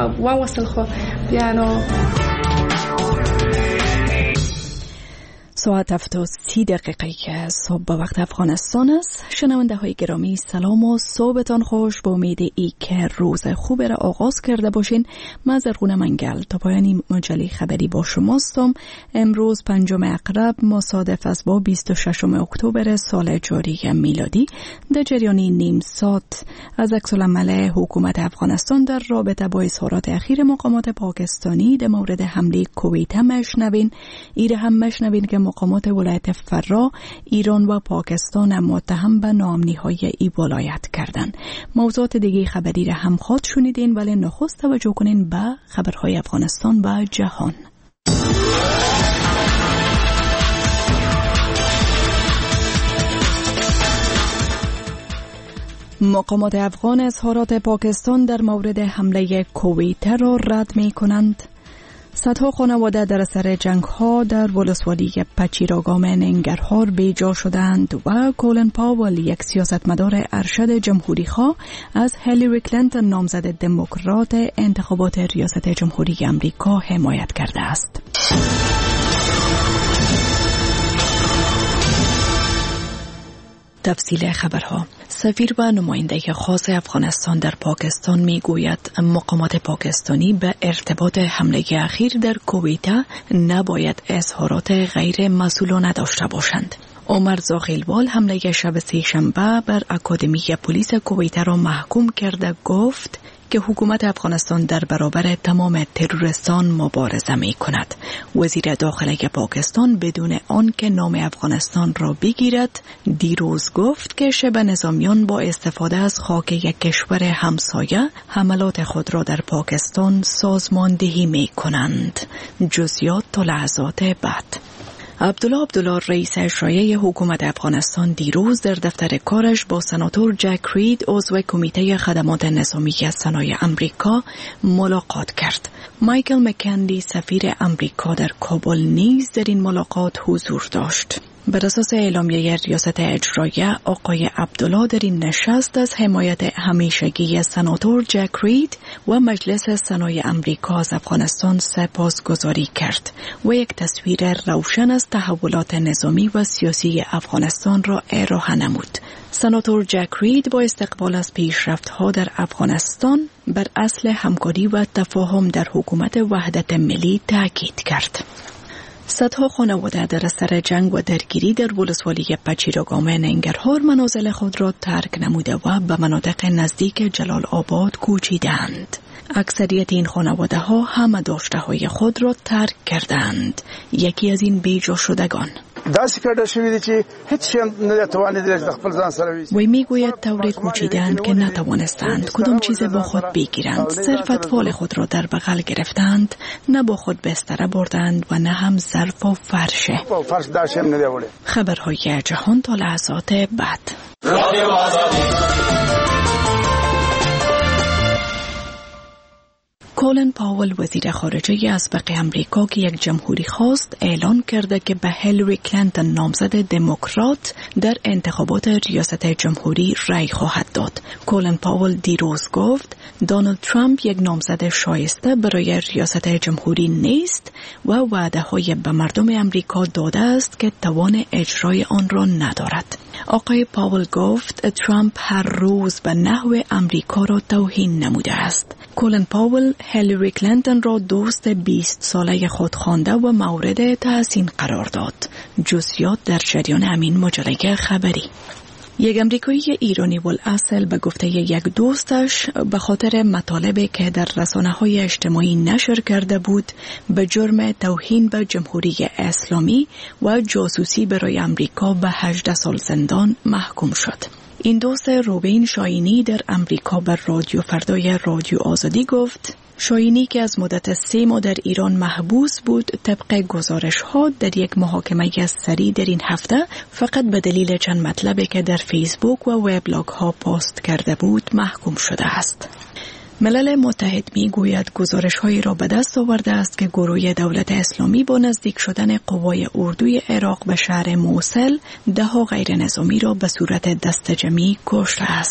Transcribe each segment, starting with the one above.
وصل خو بیانو. ساعت 7:30 که صبح به وقت افغانستان است. شنونده های گرامی سلام و صبحتان خوش. با امید ای که روز خوب را آغاز کرده باشین. من زرغونه منگل تا پایان مجله خبری با شماستم. امروز 5 اقرب مصادف است با 26 اکتبر سال جاری میلادی. در جریان نیم ساعت از عکس‌العمل حکومت افغانستان در رابطه با اظهارات اخیر مقامات پاکستانی در مورد حمله کویت مشنوین. ایره هم مشنوین که مقامات ولایت فرا ایران و پاکستان متهم به ناامنی‌های ای ولایت کردند. موضوعات دیگه خبری را هم خواهد شنیدین، ولی نخست توجه کنین به خبرهای افغانستان و جهان. مقامات افغان اظهارات پاکستان در مورد حمله کویت را رد می کنند. صدها خانواده در اثر جنگ‌ها در ولسوالی پچیراگام ننگرهار بیجا شدند و کولن پاول، یک سیاستمدار ارشد جمهوری‌خواه، از هیلاری کلینتون نامزد دموکرات انتخابات ریاست جمهوری آمریکا حمایت کرده است. تفصیل خبرها. سفیر و نماینده خاص افغانستان در پاکستان میگوید مقامات پاکستانی به ارتباط حمله اخیر در کویت نباید اظهارات غیر مسئولانه داشته باشند. عمر زاخیلوال حمله شب سه‌شنبه بر اکادمی پلیس کویت را محکوم کرده گفت که حکومت افغانستان در برابر تمام تروریستان مبارزه می کند. وزیر داخله پاکستان بدون آنکه نام افغانستان را بگیرد دیروز گفت که شبه نظامیان با استفاده از خاک یک کشور همسایه حملات خود را در پاکستان سازماندهی می کنند. جزئیات تا لحظات بعد. عبدالله رئیس اجرایی حکومت افغانستان دیروز در دفتر کارش با سناتور جک رید عضو کمیته خدمات نظامی صنایع آمریکا ملاقات کرد. مایکل مکندی سفیر آمریکا در کابل نیز در این ملاقات حضور داشت. بر اساس اعلامیه ریاست اجرایی، آقای عبدالله در این نشست از حمایت همیشگی سناتور جک رید و مجلس صنایع آمریکا از افغانستان سپاسگزاری کرد و یک تصویر روشن از تحولات نظامی و سیاسی افغانستان را ارائه نمود. سناتور جک رید با استقبال از پیشرفت‌ها در افغانستان بر اصل همکاری و تفاهم در حکومت وحدت ملی تاکید کرد. صدها خانواده در اثر جنگ و درگیری در ولسوالی پچیراگام ننگرهار منازل خود را ترک نموده و به مناطق نزدیک جلال آباد کوچیدند. اکثریت این خانواده ها همه داشته های خود را ترک کردند. یکی از این بیجا شدگان وی میگوید طور کوچیدند که نتوانستند کدام چیز با خود بگیرند. صرف اطفال خود را در بغل گرفتند، نه با خود بستره بردند و نه هم ظرف و فرشه. خبرهای جهان تا لحظات بعد. کولن پاول وزیر خارجه اسبق آمریکا که یک جمهوری خواست اعلان کرده که به هیلاری کلینتون نامزد دموکرات در انتخابات ریاست جمهوری رأی خواهد داد. کولن پاول دیروز گفت دونالد ترامپ یک نامزد شایسته برای ریاست جمهوری نیست و وعده‌های به مردم آمریکا داده است که توان اجرای آن را ندارد. آقای پاول گفت ترامپ هر روز به نحو آمریکا را توهین نموده است. کولن پاول هیلاری کلینتون را دوست 20 ساله خود خوانده و مورد تحسین قرار داد. جزئیات در جریان همین مجله خبری. یک امریکایی ایرانی الاصل به گفته یک دوستش به خاطر مطالبی که در رسانه‌های اجتماعی نشر کرده بود به جرم توهین به جمهوری اسلامی و جاسوسی برای امریکا به 18 سال زندان محکوم شد. این دوست روبین شاینی در امریکا بر رادیو فردای رادیو آزادی گفت شاینی که از مدت 3 ماه در ایران محبوس بود طبق گزارش‌ها در یک محاکمه سریع در این هفته فقط به دلیل چند مطلبی که در فیسبوک و وبلاگ‌ها پست کرده بود محکوم شده است. ملل متحد میگوید گزارش‌هایی را به دست آورده است که گروه دولت اسلامی با نزدیک شدن قوای اردوی عراق به شهر موصل 10 غیر نظامی را به صورت دسته‌جمعی کشته است.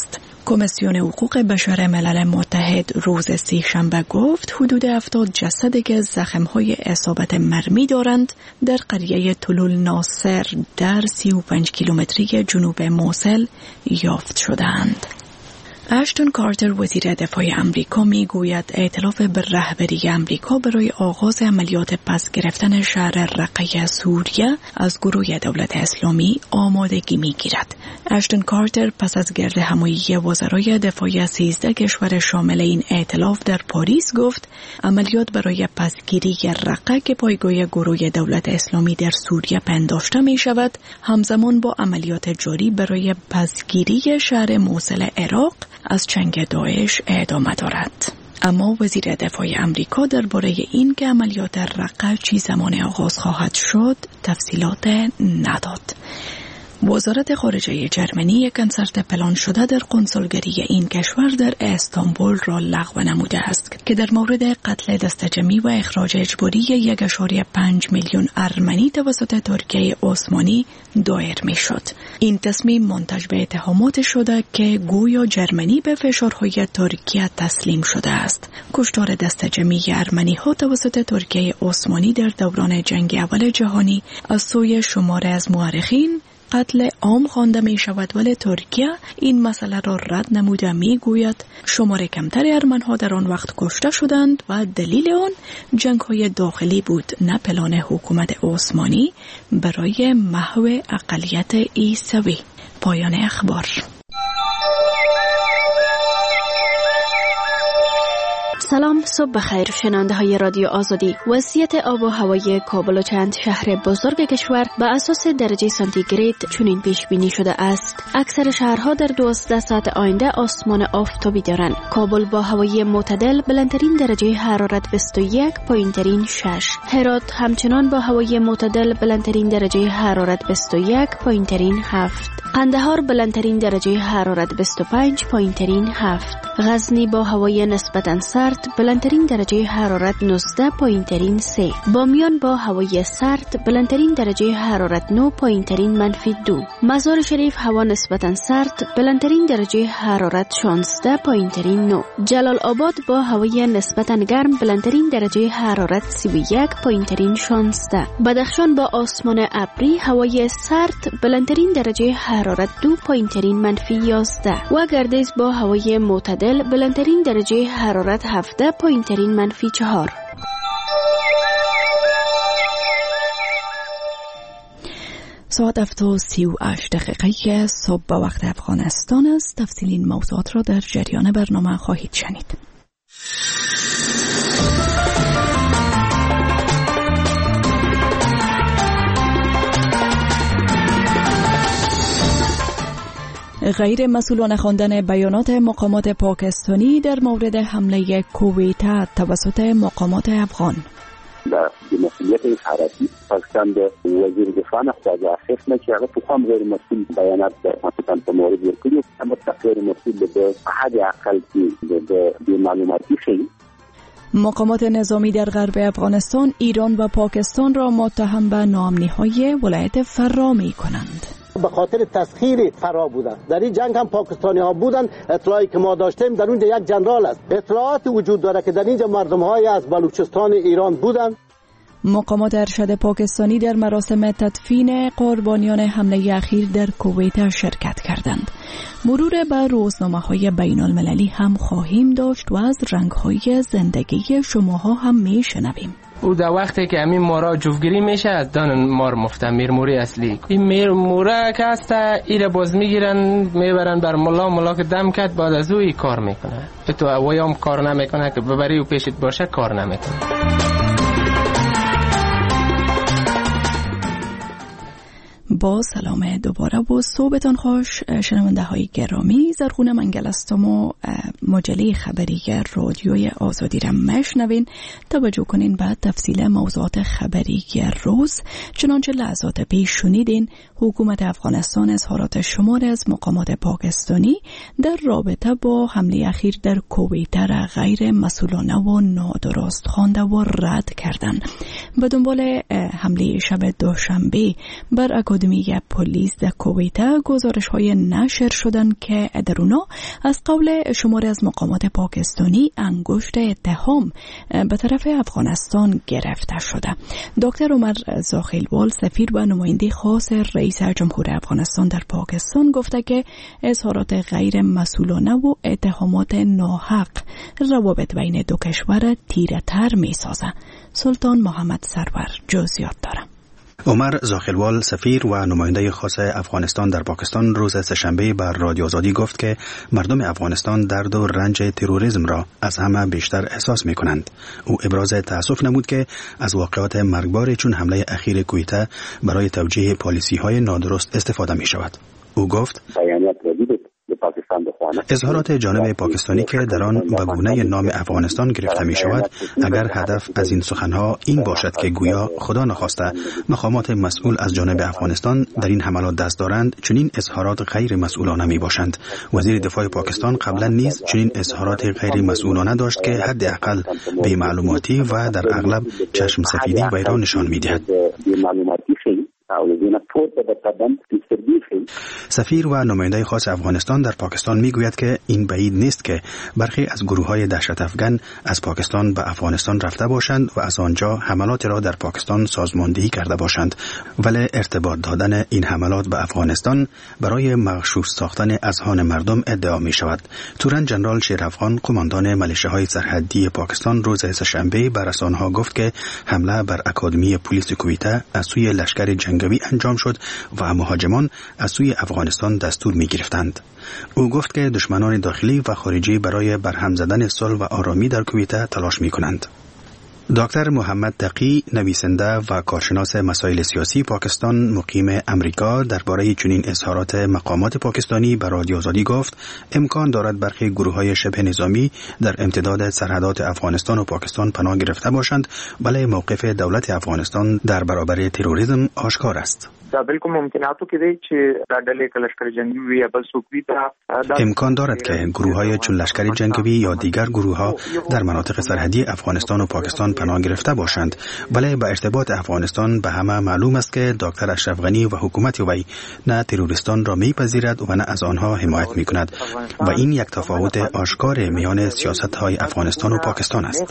کمیسیون حقوق بشر ملل متحد روز سه‌شنبه گفت حدود 70 جسد که زخم‌های اصابت مرمی دارند در قریه تلول ناصر در 35 کیلومتری جنوب موصل یافت شدند. اشتون کارتر وزیر دفاع امریکا میگوید ائتلاف به رهبری امریکا برای آغاز عملیات پس گرفتن شهر رقه سوریه از گروه دولت اسلامی آمادگی میگیرد. اشتون کارتر پس از گرد همایی وزرای دفاع 13 کشور شامل این ائتلاف در پاریس گفت عملیات برای پسگیری رقه که پایگاه گروه دولت اسلامی در سوریه پنداشته می شود همزمان با عملیات جاری برای پسگیری شهر موصل عراق از چنگ داعش ادامه دارد. اما وزیر دفاع امریکا درباره این که عملیات رقه چه زمان آغاز خواهد شد تفصیلات نداد. وزارت خارجه جرمنی یک کنسرت پلان شده در قنصلگری این کشور در استانبول را لغو نموده است که در مورد قتل دستجمعی و اخراج اجباری 1.5 میلیون ارمنی توسط ترکیه عثمانی دایر می شد. این تصمیم منتج به اتهامات شده که گویا جرمنی به فشارهای ترکیه تسلیم شده است. کشتار دستجمعی ارمنی ها توسط ترکیه عثمانی در دوران جنگ اول جهانی از سوی شماره از مورخین قتل عام خوانده می شود، ولی ترکیه این مسئله را رد نموده می گوید شمار کمتر ارمن ها در آن وقت کشته شدند و دلیل آن جنگ های داخلی بود نه پلان حکومت عثمانی برای محو اقلیت عیسوی. پایان اخبار. سلام، صبح بخیر شنونده های رادیو آزادی. وضعیت آب و هوای کابل و چند شهر بزرگ کشور به اساس درجه سانتیگراد چنین پیش بینی شده است. اکثر شهرها در 12 ساعت آینده آسمان آفتابی دارند. کابل با هوای معتدل بلندترین درجه حرارت 21، پایینترین 6. هرات همچنان با هوای معتدل بلندترین درجه حرارت 21، پایینترین 7. قندهار بلندترین درجه حرارت 25، پایینترین 7. غزنی با هوای نسبتاً سرد بلندترین درجه حرارت 19، پایینترین 3. بامیان با هوای سرد بلندترین درجه حرارت 9، پایینترین -2. مزار شریف هوا نسبتاً سرد بلندترین درجه حرارت 16، پایینترین 9. جلال آباد با هوای نسبتاً گرم بلندترین درجه حرارت 31، پایینترین 16. بدخشان با آسمان ابری هوای سرد بلندترین درجه حرارت 2، پایینترین -11. و گردیز با هوای معتدل بلندترین درجه حرارت 17، پایینترین -4. ساعت 7:38 صبح به وقت افغانستان است. تفصیل این موضوعات را در جریان برنامه خواهید شنید. غیر مسئولانه خواندن بیانات مقامات پاکستانی در مورد حمله کویت توسط مقامات افغان. در مسئولیت این حرکتی پاکستان به وزیر دفاع خواجه آصف نه که هغه په کوم غیر مسئول بیانات در پاکستان په مورد ورکړي، اما غیر مسئول به حد اقل د معلوماتی شي. مقامات نظامی در غرب افغانستان ایران و پاکستان را متهم به ناامنی‌های ولایت فرا می‌کنند. به خاطر تسخیر فرا بودن. در این جنگ هم پاکستانی ها بودن. اطلاعی که ما داشتیم در اونجا یک جنرال است. اطلاعات وجود داره که در اینجا مردم های از بلوچستان ایران بودن. مقامات ارشد پاکستانی در مراسم تدفین قربانیان حمله اخیر در کویت شرکت کردند. مرور بر روزنامه‌های بین المللی هم خواهیم داشت و از رنگ‌های زندگی شماها هم میشنویم. او در وقتی که همین مورا جفتگیری میشه از دان مار مفته میرموری اصلی این میرموره که هست ایره باز میگیرن میبرن بر ملا که دم کرد بعد از او کار میکنه. تو اویام کار نمیکنه که ببری و پیشت باشه کار نمیکنه. با سلام دوباره و صبحتان خوش شنونده های گرامی. زرخونه منگل هستم و مجله خبری رادیوی آزادی را میشنوین. توجه کنین به تفصیل موضوعات خبری روز. چنانچه لحظات پیش شنیدین حکومت افغانستان اظهارات شماری از مقامات پاکستانی در رابطه با حمله اخیر در کویت را غیر مسئولانه و نادرست خوانده و رد کردند. به دنبال حمله شب دوشنبه بر اکادمی اکادمی پلیس در کویت گزارش های نشر شدند که در اونا از قول شماری از مقامات پاکستانی انگشت اتهام به طرف افغانستان گرفته شده. دکتر عمر زاخیلوال سفیر و نماینده خاص رئیس جمهور افغانستان در پاکستان گفته که اظهارات غیر مسئولانه و اتهامات ناحق روابط بین دو کشور تیره تر می سازه. سلطان محمد سرور جزئیات داره. عمر زاخیلوال سفیر و نماینده خاص افغانستان در پاکستان روز سه‌شنبه بر رادیو آزادی گفت که مردم افغانستان درد و رنج تروریسم را از همه بیشتر احساس می کنند. او ابراز تأسف نمود که از واقعات مرگبار چون حمله اخیر کویت برای توجیه پالیسی های نادرست استفاده می شود. او گفت اظهارات جانب پاکستانی که در آن به گونه نام افغانستان گرفته می شود، اگر هدف از این سخنها این باشد که گویا خدا نخواسته مقامات مسئول از جانب افغانستان در این حملات دست دارند، چنین اظهارات غیر مسئولانه می باشند. وزیر دفاع پاکستان قبلا نیز چنین اظهارات غیر مسئولانه داشت که حداقل بی معلوماتی و در اغلب چشم سفیدی وی را نشان می دهد. سفیر و نماینده خاص افغانستان در پاکستان میگوید که این بعید نیست که برخی از گروه‌های دهشت افغان از پاکستان به افغانستان رفته باشند و از آنجا حملات را در پاکستان سازماندهی کرده باشند، ولی ارتباط دادن این حملات به افغانستان برای مغشوش ساختن اذهان مردم ادعا می شود. تورن جنرال شیرافغان قماندان ملیشه‌های سرحدی پاکستان روز سه‌شنبه به رسانه‌ها گفت که حمله بر اکادمی پلیس کویت از سوی لشکر جنگی انجام شد و مهاجمان از سوی افغانستان دستور می گرفتند. او گفت که دشمنان داخلی و خارجی برای برهم زدن صلح و آرامی در کویت تلاش می کنند. دکتر محمد تقی، نویسنده و کارشناس مسائل سیاسی پاکستان مقیم امریکا، درباره چنین اظهارات مقامات پاکستانی به رادیو آزادی گفت امکان دارد برخی گروه‌های شبه نظامی در امتداد سرحدات افغانستان و پاکستان پناه گرفته باشند، ولی موقف دولت افغانستان در برابر تروریسم آشکار است. امکان دارد که گروه‌های چون لشکر جنگی یا دیگر گروه‌ها در مناطق سرحدی افغانستان و پاکستان پناه گرفته باشند، ولی به ارتباط افغانستان به همه معلوم است که دکتر اشرف غنی و حکومت وی نه تروریستان را میپذیرد و نه از آنها حمایت میکند و این یک تفاوت آشکار میان سیاست‌های افغانستان و پاکستان است.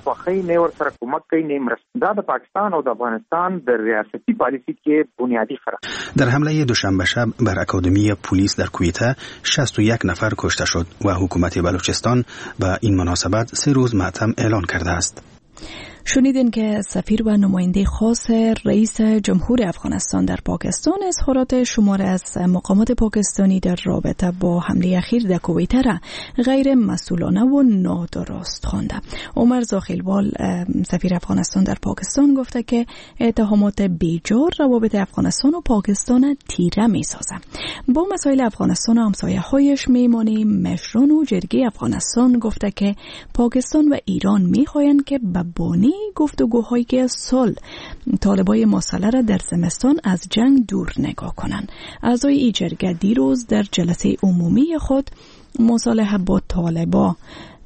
در حمله دوشنبه شب بر اکادمی پلیس در کویت 61 نفر کشته شد و حکومت بلوچستان به این مناسبت 3 روز ماتم اعلان کرده است. شنیدین که سفیر و نماینده خاص رئیس جمهور افغانستان در پاکستان اظهارات شماره از مقامات پاکستانی در رابطه با حمله اخیر در کویت را غیر مسئولانه و نادرست خوانده. عمر زاخیلوال سفیر افغانستان در پاکستان گفته که اتهامات بیجار روابط افغانستان و پاکستان تیره می سازه. با مسائل افغانستان و همسایه‌هایش میمانیم. مشران و جرگه افغانستان گفته که پاکستان و ایران میخواهند که به بانی گفتگوهایی که صلح طالبای مسئله را در زمستان از جنگ دور نگاه کنند. اعضای این جرگه دیروز در جلسه عمومی خود مصالحه با طالبا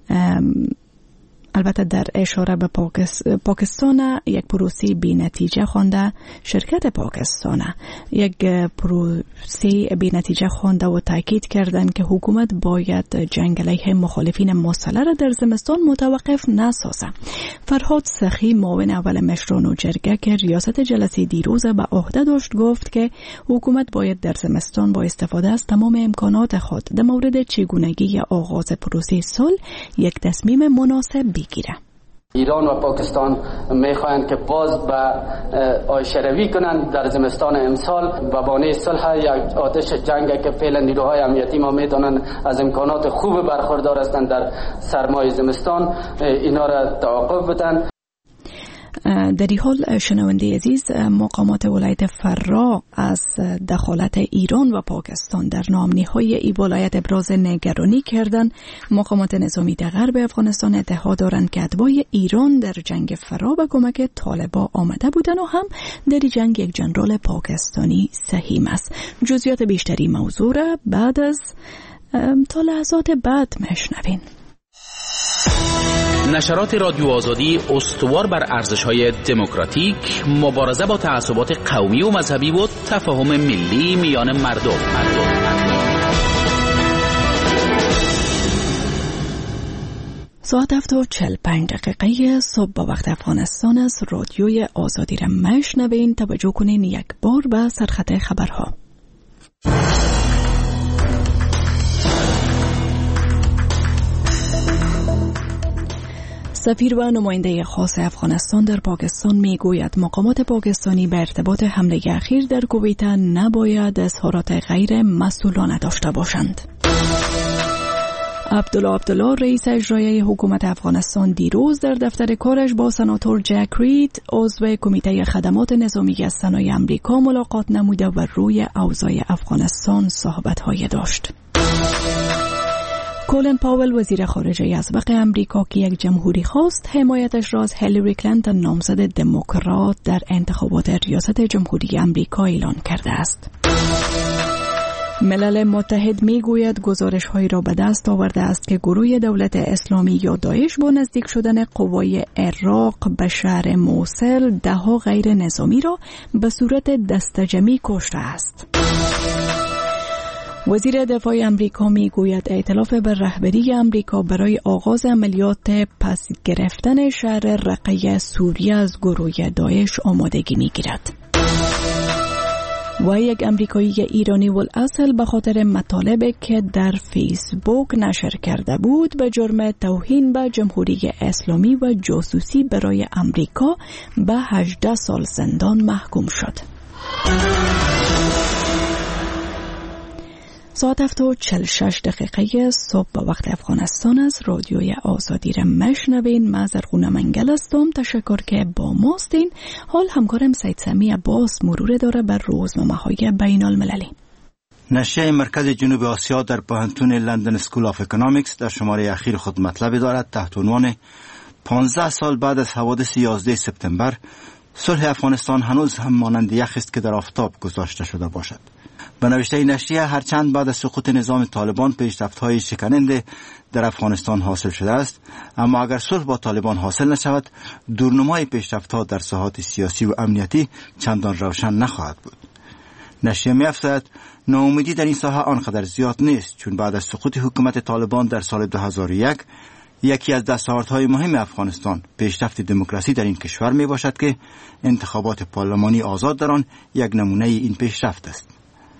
البته در اشاره به پاکستان یک پروسه بی نتیجه خوانده، شرکت پاکستان یک پروسه بی نتیجه خوانده و تاکید کردند که حکومت باید جنگ علیه مخالفین مسلح را در زمستان متوقف نسازه. فرهاد سخی معاون اول مشران و جرگه که ریاست جلسه دیروز به عهده داشت گفت که حکومت باید در زمستان با استفاده از تمام امکانات خود در مورد چگونگی آغاز پروسه صلح یک تصمیم مناسب بگیره. ایران و پاکستان میخواهند که باز به آشروی کنند در زمستان امسال و بانه صلح یک آتش جنگ که فعلا نیروهای امنیتی ما میدانند از امکانات خوب برخوردار هستند در سرمای زمستان اینا را توقف بدن. در این حال شنونده عزیز، مقامات ولایت فرا از دخالت ایران و پاکستان در نامنی‌های این ولایت ابراز نگرانی کردند. مقامات نظامی در غرب افغانستان ادعا دارند که اتباع ایران در جنگ فرا به کمک طالبا آمده بودند و هم در جنگ یک جنرال پاکستانی سهیم است. جزئیات بیشتری موضوع را بعد از تا لحظات بعد میشنوین. نشرات رادیو آزادی استوار بر ارزش‌های دموکراتیک، مبارزه با تعصبات قومی و مذهبی و تفاهم ملی میان مردم. ساعت 7:45 صبح با وقت افغانستان است. رادیوی آزادی را میشنوین. توجه کنین یک بار به سرخط خبرها. سفیر و نماینده خاص افغانستان در پاکستان میگوید مقامات پاکستانی به ارتباط حمله اخیر در کویت نباید اظهارات غیر مسئولانه داشته باشند. عبدالله رئیس اجرایی حکومت افغانستان دیروز در دفتر کارش با سناتور جک رید عضو کمیته خدمات نظامی صنایع آمریکا ملاقات نموده و روی اوضاع افغانستان صحبت‌های داشت. کولین پاول وزیر خارجه اسبق امریکا که یک جمهوری خواست حمایتش را از هیلاری کلینتون نامزد دموکرات در انتخابات ریاست جمهوری امریکا اعلان کرده است. ملل متحد میگوید گزارش‌هایی را به دست آورده است که گروه دولت اسلامی یا داعش با نزدیک شدن قوای عراق به شهر موصل ده‌ها غیر نظامی را به صورت دسته‌جمعی کشته است. وزیر دفاع امریکا میگوید ائتلاف بر رهبری امریکا برای آغاز عملیات پس گرفتن شهر رقه سوریه از گروه داعش آمادگی میگیرد. و یک امریکایی ایرانی الاصل به خاطر مطالبی که در فیسبوک نشر کرده بود به جرم توهین به جمهوری اسلامی و جاسوسی برای امریکا به 18 سال زندان محکوم شد. ساعت 7:46 صبح به وقت افغانستان از رادیوی آزادی را میشنوین. من زرغونه منگل هستم. تشکر که با ماستین. حال همکارم سید سمی عباس مرور داره بر روزنامه‌های بین المللی. نشریه مرکز جنوب آسیا در پوهنتون لندن اسکول آف اکونومیکس در شماره اخیر خود مطلبی دارد تحت عنوان 15 سال بعد از حوادث 11 سپتامبر صلح افغانستان هنوز هم مانند یخی است که در آفتاب گذاشته شده باشد. به نوشته نشریه هرچند بعد از سقوط نظام طالبان پیشرفت‌های شکننده در افغانستان حاصل شده است، اما اگر صلح با طالبان حاصل نشود دورنمای پیشرفت‌ها در ساحات سیاسی و امنیتی چندان روشن نخواهد بود. نشریه می‌افزاید ناامیدی در این ساحه آنقدر زیاد نیست، چون بعد از سقوط حکومت طالبان در سال 2001 یکی از دستاوردهای مهم افغانستان پیشرفت دموکراسی در این کشور میباشد که انتخابات پارلمانی آزاد در آن یک نمونه این پیشرفت است.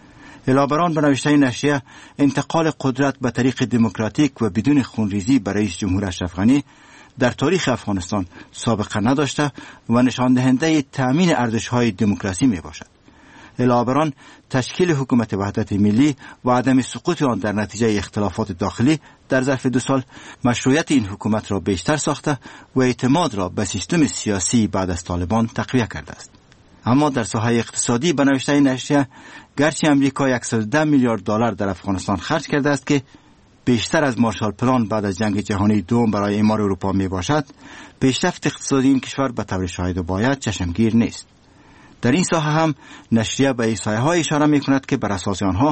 علاوه به نوشته نشریه انتقال قدرت به طریق دموکراتیک و بدون خونریزی برای رئیس جمهور اشرف غنی در تاریخ افغانستان سابقه نداشته و نشان دهنده تأمین ارزش‌های دموکراسی میباشد. علاوه تشکیل حکومت وحدت ملی و عدم سقوط آن در نتیجه اختلافات داخلی در ظرف 2 سال مشروعیت این حکومت را بیشتر ساخته و اعتماد را به سیستم سیاسی بعد از طالبان تقویت کرده است. اما در ساحه اقتصادی به نوشته نشریه گرچه امریکا 110 میلیارد دلار در افغانستان خرج کرده است که بیشتر از مارشال پلان بعد از جنگ جهانی دوم برای اعمار اروپا می باشد، پیشرفت اقتصادی این کشور به طور شاهد و باید چشمگیر نیست. در این ساحه هم نشریه به احصایه‌های اشاره می‌کند که بر اساس آنها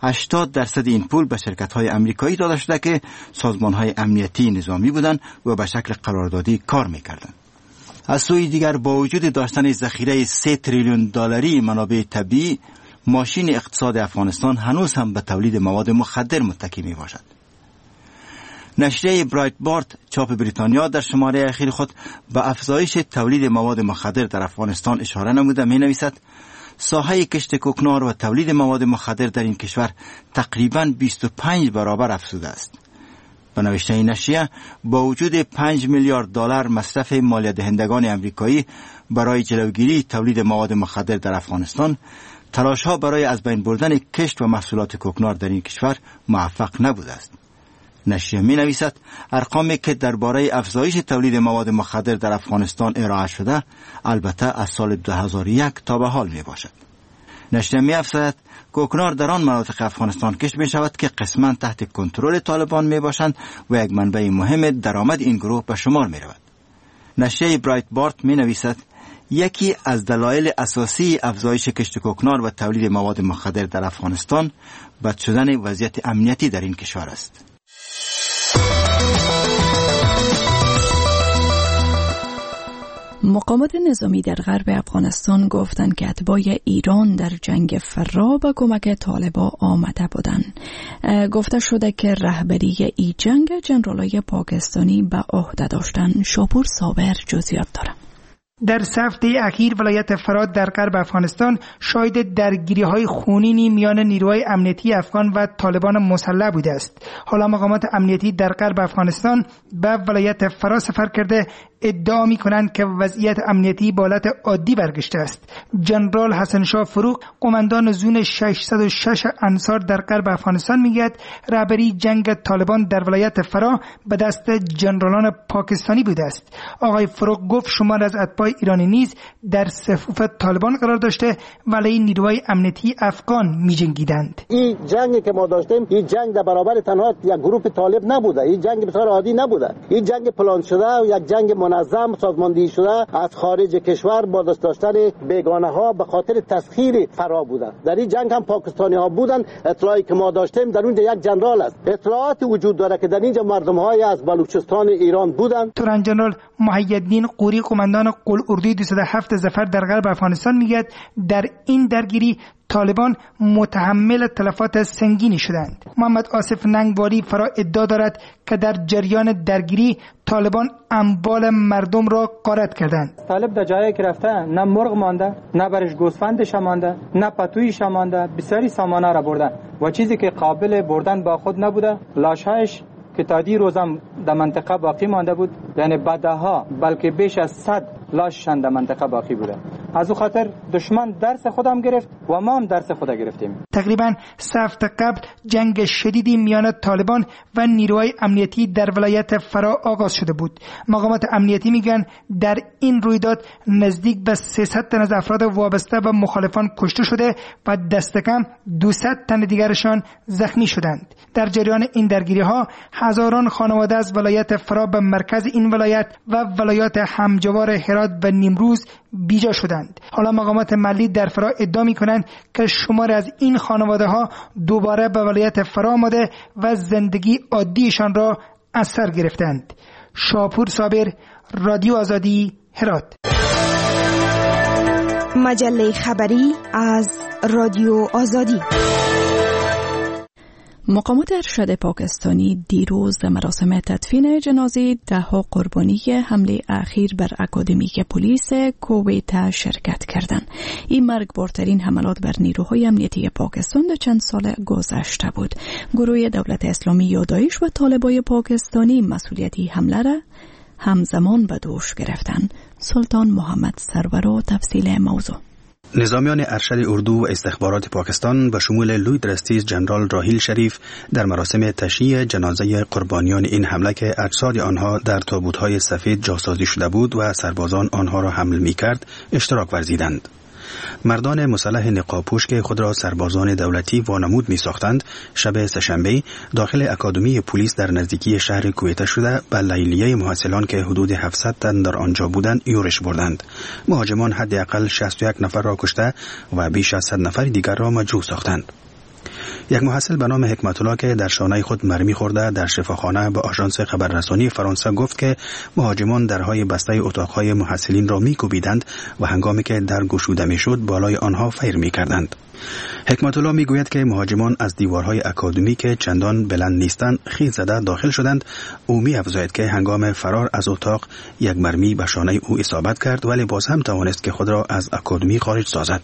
80% این پول به شرکت‌های آمریکایی داده شده که سازمان‌های امنیتی نظامی بودند و به شکل قراردادی کار می‌کردند. از سوی دیگر با وجود داشتن ذخیره 3 تریلیون دلاری منابع طبیعی، ماشین اقتصاد افغانستان هنوز هم به تولید مواد مخدر متکی میباشد. نشریه برایتبارت چاپ بریتانیا در شماره اخیر خود به افزایش تولید مواد مخدر در افغانستان اشاره نموده می‌نویسد ساحه کشت کوکنار و تولید مواد مخدر در این کشور تقریباً 25 برابر افزوده است. به نوشته این نشریه با وجود 5 میلیارد دلار مصرف مالیات دهندگان آمریکایی برای جلوگیری تولید مواد مخدر در افغانستان، تلاش‌ها برای از بین بردن کشت و محصولات کوکنار در این کشور موفق نبوده است. نشریه می‌نویسد ارقامی که درباره افزایش تولید مواد مخدر در افغانستان ارائه شده البته از سال 2001 تا به حال میباشد. نشریه می‌افزاید کوکنار در آن مناطق افغانستان کشت می‌شود که قسماً تحت کنترل طالبان میباشند و یک منبع مهم درآمد این گروه به شمار می‌رود. نشریه برایتبارت می‌نویسد یکی از دلایل اساسی افزایش کشت کوکنار و تولید مواد مخدر در افغانستان بد شدن وضعیت امنیتی در این کشور است. مقامات نظامی در غرب افغانستان گفتند که اتباع ایران در جنگ فرا به کمک طالبان آمده بودند. گفته شده که رهبری این جنگ جنرالای پاکستانی به عهده داشتند. شاپور صابر جزئیات دارد. در 3 هفته اخیر ولایت فرات در غرب افغانستان شاهد درگیری‌های خونینی میان نیروهای امنیتی افغان و طالبان مسلح بوده است. حالا مقامات امنیتی در غرب افغانستان به ولایت فرات سفر کرده ادعا می‌کنند که وضعیت امنیتی به حالت عادی برگشته است. جنرال حسن شاه فروغ، قماندان زون 606 انصار در غرب افغانستان میگوید رهبری جنگ طالبان در ولایت فرا به دست جنرالان پاکستانی بوده است. آقای فروغ گفت شمار از اتباع ایرانی نیز در صفوف طالبان قرار داشته ولی نیروهای امنیتی افغان می‌جنگیدند. این جنگی که ما داشتیم این جنگ در برابر تنها یک گروه طالب نبوده، این جنگ بسیار عادی نبوده، این جنگ پلان شده و یک جنگ منظم سازماندهی شده از خارج کشور با دست داشتن بیگانه ها به خاطر تسخیر فرا بوده. در این جنگ هم پاکستانی ها بودن. اطلاعی که ما داشتیم در اونجا یک جنرال است. اطلاعات وجود داره که در اینجا مردم های از بلوچستان ایران بودن. تورن جنرال محی‌الدین قوری، قماندان قل-اردوی 207 ظفر در غرب افغانستان میگه در این درگیری طالبان متحمل تلفات سنگینی شدند. محمد آصف ننگواری فرا ادعا دارد که در جریان درگیری طالبان اموال مردم را غارت کردند. طالب در جایی که رفته نه مرغ مانده، نه برش گوسفندش مانده، نه پتویش مانده، بسیاری سامانه را بردن و چیزی که قابل بردن با خود نبوده لاشهایش که تا دی روزم در منطقه باقی مانده بود، یعنی بعدها بلکه بیش از 100 لاششان در منطقه باقی بوده. از او خاطر دشمن درس خودم گرفت و ما هم درس خود گرفتیم. تقریبا 3 هفته قبل جنگ شدیدی میان طالبان و نیروهای امنیتی در ولایت فرا آغاز شده بود. مقامات امنیتی میگن در این رویداد نزدیک به 300 تن از افراد وابسته و مخالفان کشته شده و دست کم 200 تن دیگرشان زخمی شدند. در جریان این درگیری ها هزاران خانواده از ولایت فرا به مرکز این ولایت و ولایات همجوار هرات و نیمروز بیجا شدند. حالا مقامات محلی در فرا ادعا می‌کنند که شمار از این خانواده ها دوباره به ولایت فرا آمده و زندگی عادیشان را از سر گرفتند. شاپور صابر، رادیو آزادی، هرات. مجله خبری از رادیو آزادی. مقامات ارشد پاکستانی دیروز در مراسم تدفین جنازه 10 قربانی حمله اخیر بر اکادمی پلیس کویت شرکت کردند. این مرگبارترین حملات بر نیروهای امنیتی پاکستان در چند سال گذشته بود. گروه دولت اسلامی یا داعش و طالبای پاکستانی مسئولیتی حمله را همزمان به دوش گرفتند. سلطان محمد سرور و تفصیل موضوع. نظامیان ارشد اردو و استخبارات پاکستان به شمول لوی درستیز جنرال راحیل شریف در مراسم تشییع جنازه قربانیان این حمله که اجساد آنها در تابوت‌های سفید جاسازی شده بود و سربازان آنها را حمل می‌کرد اشتراک ورزیدند. مردان مسلح نقابپوش که خود را سربازان دولتی وانمود می ساختند شب سه‌شنبه داخل اکادمی پلیس در نزدیکی شهر کویت شده به لیلیه محصلان که حدود 700 تن در آنجا بودند یورش بردند. مهاجمان حداقل 61 نفر را کشته و بیش از 100 نفر دیگر را مجروح ساختند. یک محصل به نام حکمت الله که در شانه خود مرمی خورده در شفاخانه به آژانس خبررسانی فرانسه گفت که مهاجمان درهای بسته اتاقهای محصلین را می‌کوبیدند و هنگامی که در گشوده میشد بالای آنها فیر می‌کردند. حکمت الله میگوید که مهاجمان از دیوارهای اکادمی که چندان بلند نیستند خیز زده داخل شدند. او می‌افزاید که هنگام فرار از اتاق یک مرمی به شانه او اصابت کرد ولی باز هم توانست که خود را از اکادمی خارج سازد.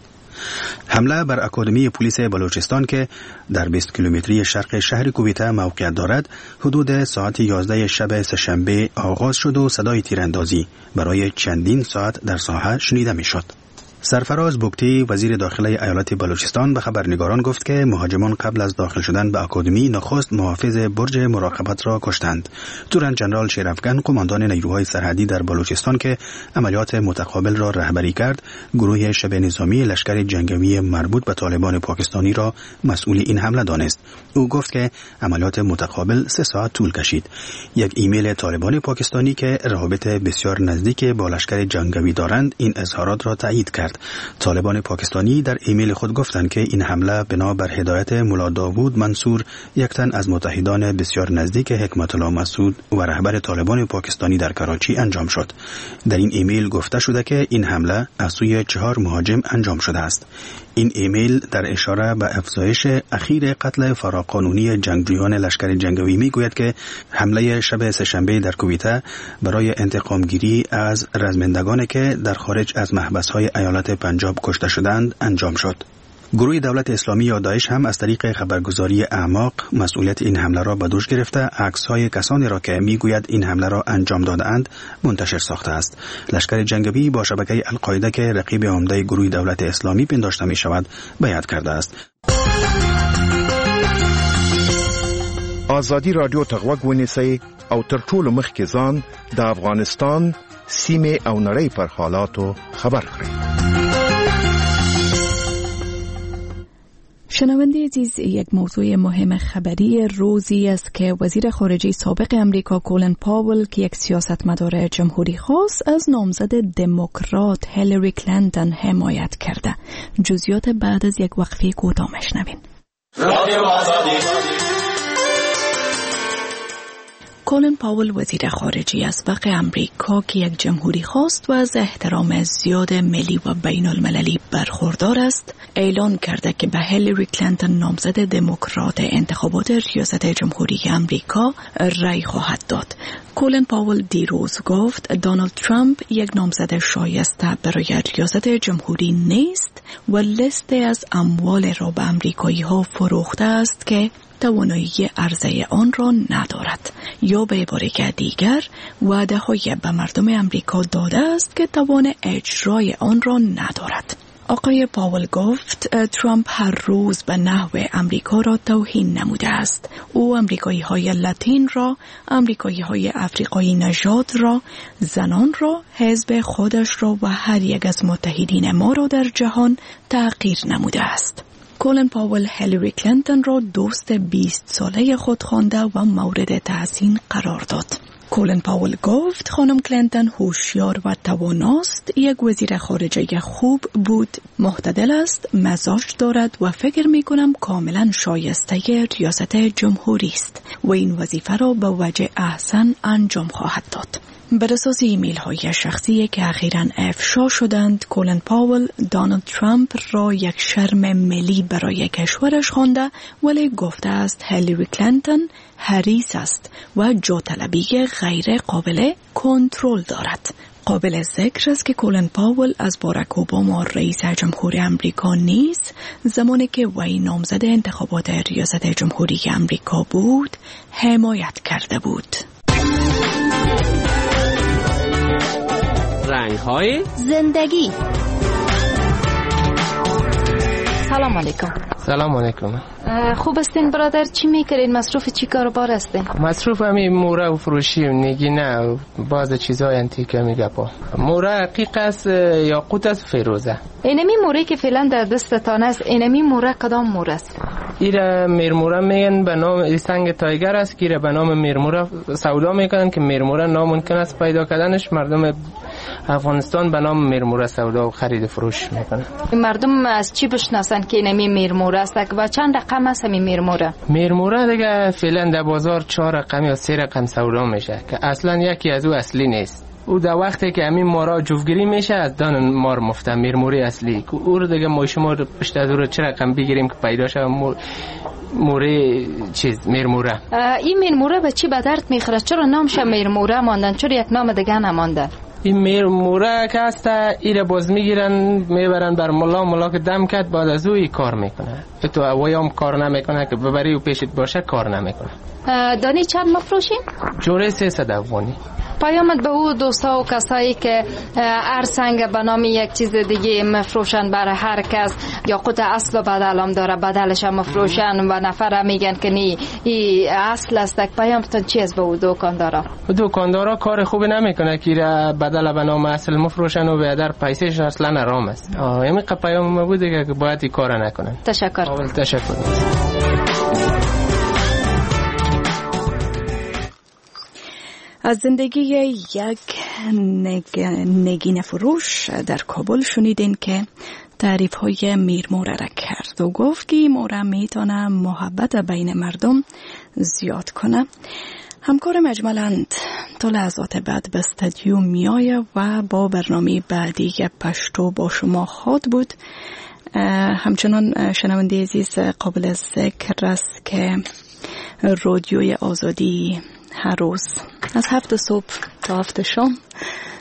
حمله بر اکادمی پلیس بلوچستان که در 20 کیلومتری شرق شهر کویت موقعیت دارد حدود ساعت 11 شب سه‌شنبه آغاز شد و صدای تیراندازی برای چندین ساعت در ساحه شنیده میشد. سرفراز بوکتی وزیر داخلی ایالت بلوچستان به خبرنگاران گفت که مهاجمان قبل از داخل شدن به اکادمی نخست محافظ برج مراقبت را کشتند. تورن جنرال شیرافگن قماندان نیروهای سرحدی در بلوچستان که عملیات متقابل را رهبری کرد گروه شب نظامی لشکر جنگی مربوط به طالبان پاکستانی را مسئول این حمله دانست. او گفت که عملیات متقابل 3 ساعت طول کشید. یک ایمیل طالبان پاکستانی که روابط بسیار نزدیک با لشکر جنگی دارند این اظهارات را تایید کرد. کرد. طالبان پاکستانی در ایمیل خود گفتند که این حمله بنا بر هدایت ملا داوود منصور، یک تن از متحدان بسیار نزدیک حکمت الله مسعود و رهبر طالبان پاکستانی در کراچی انجام شد. در این ایمیل گفته شده که این حمله از سوی 4 مهاجم انجام شده است. این ایمیل در اشاره به افزایش اخیر قتل فراقانونی جنگجویان لشکر جنگاوی میگوید که حمله شب سه‌شنبه در کویته برای انتقام گیری از رزمندگانی که در خارج از محبس‌های ایالت پنجاب کشته شدند انجام شد. گروه دولت اسلامی یا داعش هم از طریق خبرگزاری اعماق مسئولیت این حمله را به دوش گرفته عکس‌های کسانی را که میگوید این حمله را انجام داده‌اند منتشر ساخته است. لشکر جنگاوی با شبکه القاعده که رقیب عمده گروه دولت اسلامی پنداشته می شود بیعت کرده است. آزادی رادیو تغوږ ونیسئ او تر ټولو مخکې ځان د افغانستان سیمې او نړۍ پر حالاتو خبر کړئ. شنونده عزیز، یک موضوع مهم خبری روزی است که وزیر خارجه سابق امریکا کولن پاول که یک سیاستمدار جمهوری خواست از نامزد دموکرات هیلاری کلینتون حمایت کرده. جزئیات بعد از یک وقفه کوتاه میشنوین. کولن پاول وزیر خارجه اسبق امریکا که یک جمهوری خواست و از احترام زیاد ملی و بین المللی برخوردار است، اعلان کرده که به هیلاری کلینتون نامزد دموکرات انتخابات ریاست جمهوری امریکا رأی خواهد داد. کولن پاول دیروز گفت دونالد ترامپ یک نامزد شایسته برای ریاست جمهوری نیست و لیست از اموال را به امریکایی ها فروخته است که توانایی عرضه آن را ندارد، یا به عبارت دیگر وعده های به مردم امریکا داده است که توان اجرای آن را ندارد. آقای پاول گفت ترامپ هر روز به نحو امریکا را توهین نموده است. او امریکایی های لاتین را، امریکایی های افریقایی نژاد را، زنان را، حزب خودش را و هر یک از متحدین ما را در جهان تحقیر نموده است. کولن پاول هیلاری کلینتون را دوست 20 ساله خود خوانده و مورد تحسین قرار داد. کولن پاول گفت خانم کلینتون هوشیار و تواناست، یک وزیر خارجه خوب بود، معتدل است، مزاج دارد و فکر می کنم کاملا شایسته ریاست جمهوری است و این وظیفه را به وجه احسن انجام خواهد داد. بر اساس ایمیل های شخصی که اخیراً افشا شدند، کولن پاول دونالد ترامپ را یک شرم ملی برای کشورش خوانده، ولی گفته است هیلاری کلینتون حریص است و جاطلبی غیر قابل کنترل دارد. قابل ذکر است که کولن پاول از باراک اوباما رئیس جمهور امریکا نیز زمانی که وی نامزد انتخابات ریاست جمهوری امریکا بود حمایت کرده بود. رنگ‌های زندگی. سلام علیکم. سلام علیکم. خوب هستین برادر؟ چی میکردین؟ مصروف چی کاروبار هستین؟ مصروف همین موره و فروشی و نگینه و بعض چیزای انتیکه میگپا. موره حقیق است، یاقوت است، فیروزه. اینمی موره که فعلا در دستتان است، اینمی موره کدام موره است؟ ایره میرموره میگن، به نام سنگ تایگر است که ایره به نام میرموره سودا میکنن که میرموره ناممکن است پیدا کردنش. مردم افغانستان به نام میرموره سودا و خرید فروش میکنن. مردم از چی بشناسن که اینمی میرموره است و چند رقم است همین میرموره؟ میرموره دیگه فعلا در بازار 4 رقم یا 3 رقم سودا میشه که اصلا یکی از او اصلی نیست. او در وقتی که همین مارا جفتگیری میشه از دان مار مفته میرموری اصلی که او رو دیگه ما شما پشت از او رو چه رقم بگیریم که پیدا شه موره چیز میرموره. این میرموره به چی به درد میخوره؟ چرا نامش میرموره ماندن؟ چرا یک نام دیگه نمانده؟ این میرموره که هست ایره باز میگیرن میبرن بر ملا که دم کرد بعد از او کار میکنه. تو اوایام کار نمیکنه که ببری و پیشت باشه کار نمیکنه. دانی چند مفروشیم؟ جوره 300 افغانی. پیامت به او دوستا و کسایی که هر سنگ به نام یک چیز دیگه مفروشن برای هر کس، یاقوت اصل و بدل هم داره، بدلش هم مفروشن و نفر میگن که نی ای اصل است. پیامتون چی است به او دکاندارا؟ دکاندارا کار خوبی نمیکنه که بدل به نام اصل مفروشن و به در پیسش اصلا حرام است. همین پیام ما بود که باید این کار نکنن. تشکر. تشکر. از زندگی یک نگین فروش در کابل شنیدین که تعریف های میرموره را کرد و گفت که موره میتونه محبت بین مردم زیاد کنه. همکارم اجملند تا لحظات بعد به استودیو میایه و با برنامه بعدی پشتو با شما خواهد بود. همچنان شنونده عزیز قابل ذکر است که رادیوی آزادی هر روز از 7 صبح تا 7 شام